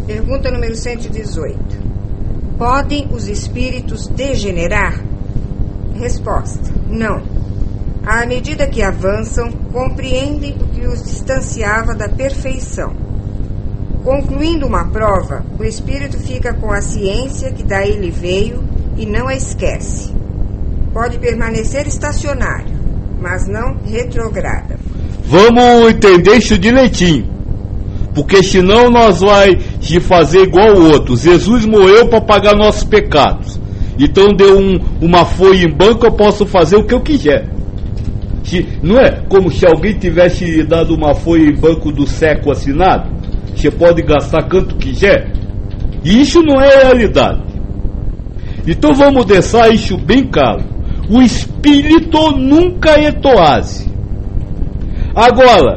Pergunta número 118. Podem os espíritos degenerar? Resposta: não. À medida que avançam, compreendem o que os distanciava da perfeição. Concluindo uma prova, o espírito fica com a ciência que daí lhe veio e não a esquece. Pode permanecer estacionário, mas não retrograda. Vamos entender isso direitinho, porque senão nós vai te fazer igual o outro. Jesus morreu para pagar nossos pecados, então deu uma folha em branco, eu posso fazer o que eu quiser. Não é como se alguém tivesse dado uma folha em branco do século assinado, você pode gastar quanto quiser. E isso não é realidade. Então vamos deixar isso bem claro. O espírito nunca é toase. Agora,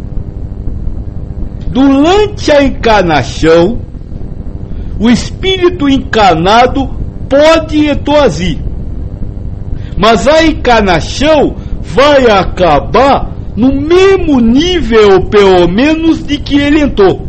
durante a encarnação, o espírito encarnado pode etoazir, mas a encarnação vai acabar no mesmo nível, pelo menos, de que ele entrou.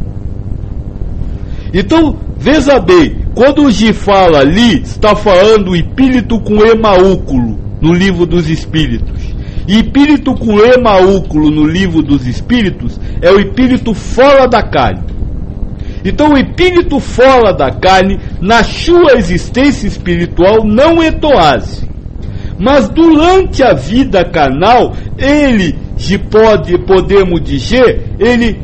Então, veja bem, quando o Gi fala ali, está falando espírito com E maiúsculo no livro dos espíritos. E espírito com E maiúsculo no livro dos espíritos é o espírito fora da carne. Então o espírito fora da carne, na sua existência espiritual, não é toase. Mas durante a vida carnal, ele, podemos dizer, ele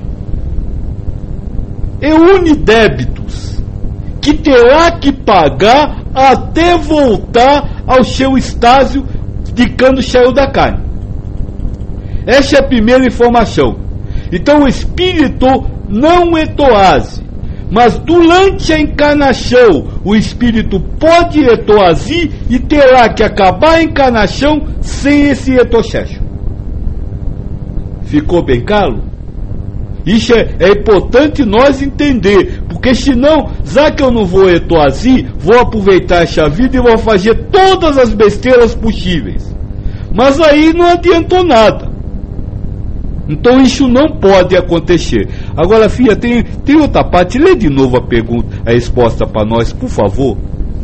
une débitos que terá que pagar até voltar ao seu estágio de quando saiu da carne. Essa é a primeira informação. Então o espírito não é toase, mas durante a encarnação o espírito pode etoazir e terá que acabar a encarnação sem esse etochecho. Ficou bem claro? Isso é importante nós entender, porque senão, já que eu não vou etoazir, vou aproveitar essa vida e vou fazer todas as besteiras possíveis. Mas aí não adiantou nada. Então isso não pode acontecer. Agora, filha, tem outra parte. Lê de novo a resposta para nós, por favor.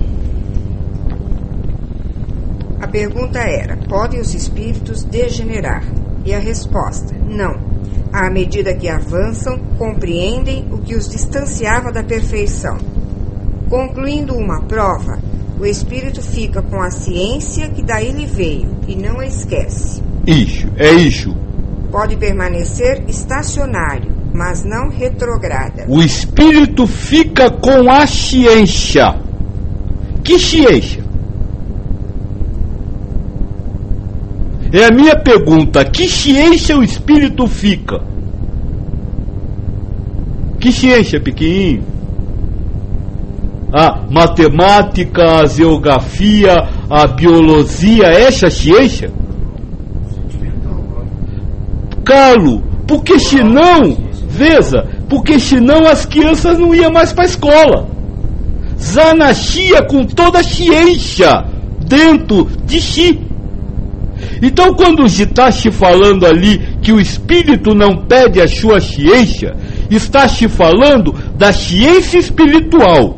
A pergunta era: podem os espíritos degenerar? E a resposta: não. À medida que avançam, compreendem o que os distanciava da perfeição. Concluindo uma prova, o espírito fica com a ciência que daí lhe veio e não a esquece. Isso, é isso. Pode permanecer estacionário, mas não retrograda. O espírito fica com a ciência. Que ciência? É a minha pergunta. Que ciência o espírito fica? Que ciência, pequenininho? A matemática, a geografia, a biologia, essa ciência? Calo, porque senão, veja, porque senão as crianças não iam mais para a escola. Já nascia com toda a ciência dentro de si. Então quando está te falando ali que o espírito não pede a sua ciência, está te falando da ciência espiritual,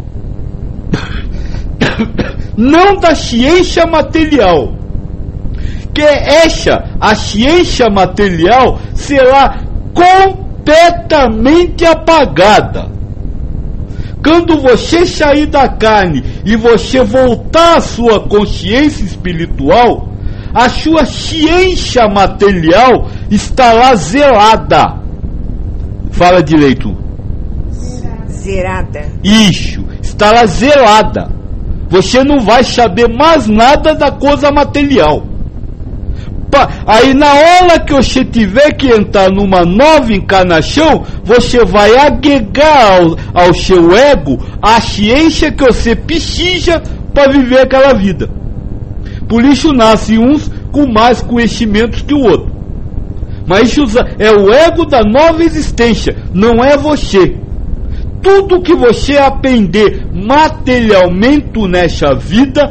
não da ciência material. Que essa, a ciência material, será completamente apagada. Quando você sair da carne e você voltar à sua consciência espiritual, a sua ciência material estará zelada. Fala direito. Zerada. Isso, estará zelada. Você não vai saber mais nada da coisa material. Aí na hora que você tiver que entrar numa nova encarnação, você vai agregar ao seu ego a ciência que você precisa para viver aquela vida. Por isso nasce uns com mais conhecimentos que o outro. Mas isso é o ego da nova existência, não é você. Tudo que você aprender materialmente nessa vida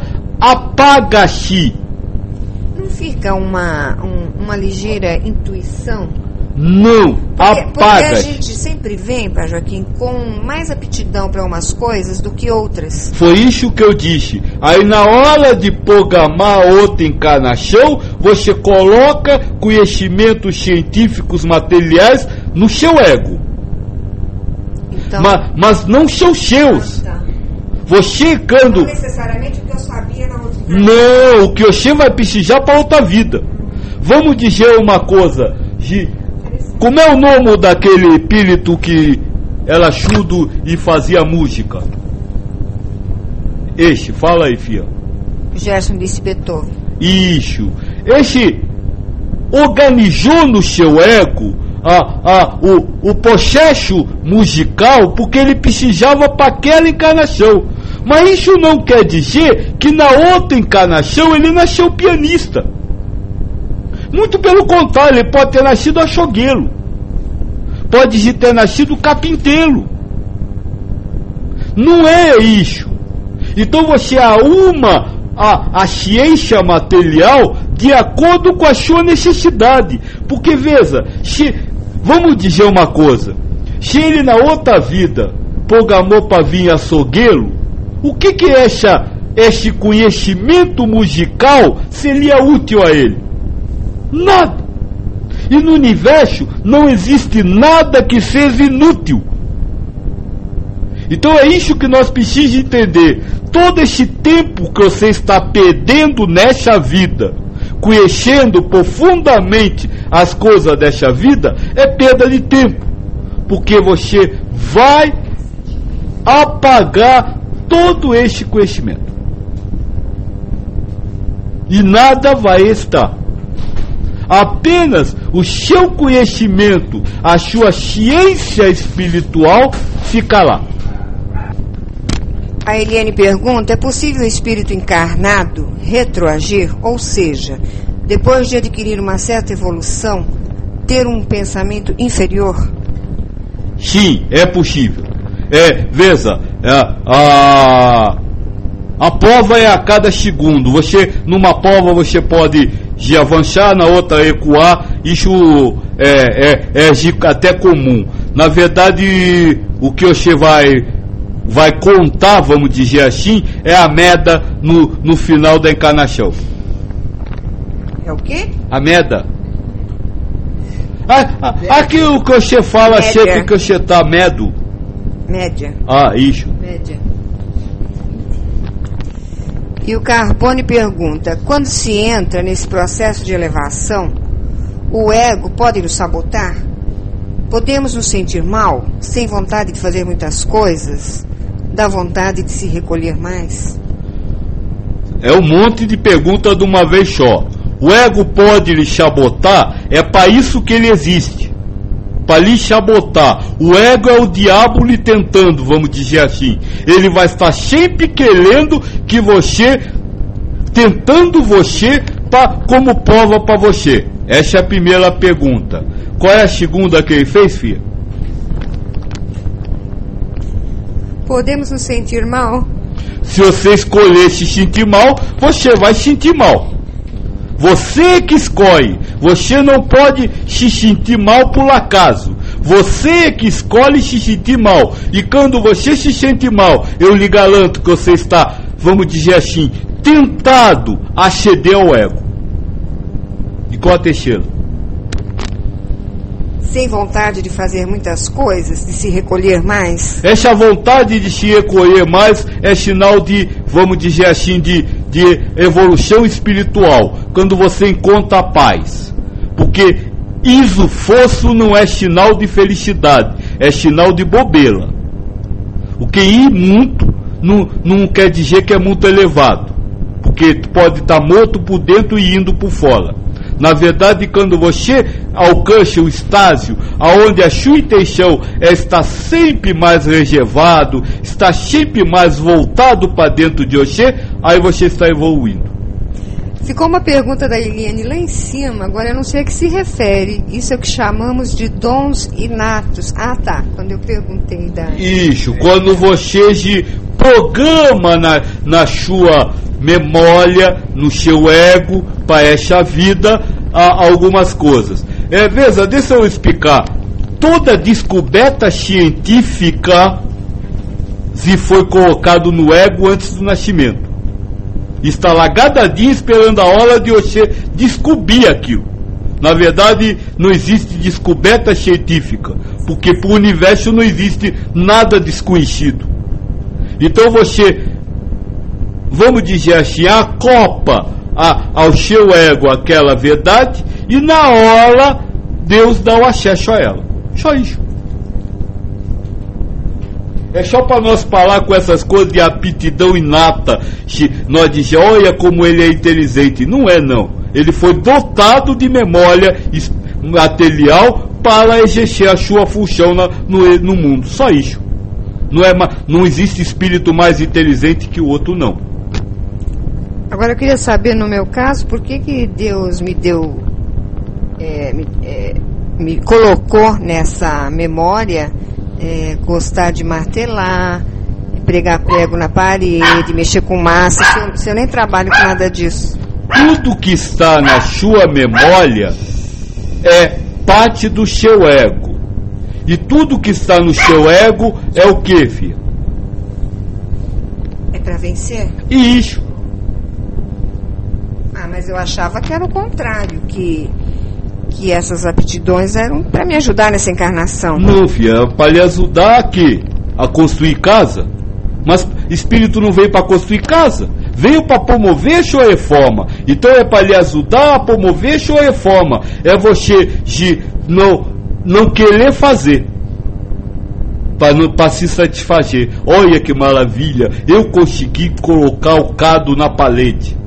apaga-se. Não fica uma ligeira intuição Não, apaga. Porque a gente sempre vem, Pai Joaquim, com mais aptidão para umas coisas do que outras. Foi isso que eu disse. Aí na hora de programar outra encarnação, você coloca conhecimentos científicos materiais no seu ego. Então, mas não são seus. Você quando... Não necessariamente o que eu sabia na outra. Não, o que você vai precisar para outra vida. Vamos dizer uma coisa. Como é o nome daquele espírito que era surdo e fazia música? Fala aí, filha. Gerson disse Beethoven. Isso. Esse organizou no seu ego o processo musical porque ele precisava para aquela encarnação. Mas isso não quer dizer que na outra encarnação ele nasceu pianista. Muito pelo contrário, ele pode ter nascido açougueiro, pode ter nascido carpinteiro. Não é isso. Então você arruma a ciência material de acordo com a sua necessidade. Porque veja, vamos dizer uma coisa, se ele na outra vida programou para vir açougueiro, o que esse conhecimento musical seria útil a ele? Nada. E no universo não existe nada que seja inútil. Então é isso que nós precisamos entender. Todo esse tempo que você está perdendo nessa vida, conhecendo profundamente as coisas dessa vida, é perda de tempo. Porque você vai apagar todo esse conhecimento. E nada vai estar. Apenas o seu conhecimento, a sua ciência espiritual fica lá. A Eliane pergunta: é possível o espírito encarnado retroagir? Ou seja, depois de adquirir uma certa evolução, ter um pensamento inferior? Sim, é possível. Veja, a prova é a cada segundo. Numa prova você pode de avançar, na outra recuar. Isso é até comum. Na verdade, o que você vai contar, vamos dizer assim, é a meda no final da encarnação. É o quê? A meda. Aquilo que você fala média. Sempre que você está medo. Média. Isso. Média. E o Carbone pergunta: quando se entra nesse processo de elevação, o ego pode nos sabotar? Podemos nos sentir mal, sem vontade de fazer muitas coisas, da vontade de se recolher mais? É um monte de pergunta de uma vez só. O ego pode lhe sabotar? É para isso que ele existe, para lhe sabotar. O ego é o diabo lhe tentando, vamos dizer assim. Ele vai estar sempre querendo que você, tentando você como prova para você. Essa é a primeira pergunta. Qual é a segunda que ele fez, filha? Podemos nos sentir mal? Se você escolher se sentir mal, você vai se sentir mal. Você que escolhe. Você não pode se sentir mal por acaso. Você que escolhe se sentir mal. E quando você se sente mal, eu lhe garanto que você está, vamos dizer assim, tentado a ceder ao ego. E qual a terceira? Sem vontade de fazer muitas coisas, de se recolher mais? Essa vontade de se recolher mais é sinal de, vamos dizer assim, de evolução espiritual. Quando você encontra a paz. Porque esforço não é sinal de felicidade, é sinal de bobeira. O que ir muito não quer dizer que é muito elevado. Porque pode estar morto por dentro e indo por fora. Na verdade, quando você alcança o estágio aonde a sua intenção está sempre mais reservado, está sempre mais voltado para dentro de você, aí você está evoluindo. Ficou uma pergunta da Eliane lá em cima, agora eu não sei a que se refere. Isso é o que chamamos de dons inatos. Ah, tá, quando eu perguntei da... Isso, quando você se programa na sua memória, no seu ego, para essa vida, algumas coisas. Veja, deixa eu explicar. Toda descoberta científica se foi colocado no ego antes do nascimento. Está lá cada dia esperando a hora de você descobrir aquilo. Na verdade, não existe descoberta científica, porque para o universo não existe nada desconhecido. Então você, vamos dizer assim, acopla ao seu ego aquela verdade e na hora Deus dá o acesso a ela. Só isso. É só para nós falar com essas coisas de aptidão inata. Nós dizemos, olha como ele é inteligente. Não é, não. Ele foi dotado de memória material para exercer a sua função no mundo. Só isso. Não existe espírito mais inteligente que o outro, não. Agora eu queria saber, no meu caso, por que Deus me deu, me colocou nessa memória, gostar de martelar, pregar prego na parede, mexer com massa, se eu nem trabalho com nada disso. Tudo que está na sua memória é parte do seu ego. E tudo que está no seu ego é o que, filha? É para vencer? Isso. Mas eu achava que era o contrário, que essas aptidões eram para me ajudar nessa encarnação. Não, filha, para lhe ajudar aqui a construir casa. Mas espírito não veio para construir casa, veio para promover sua reforma. Então é para lhe ajudar a promover sua reforma. É você não querer fazer, para se satisfazer. Olha que maravilha, eu consegui colocar o cado na parede.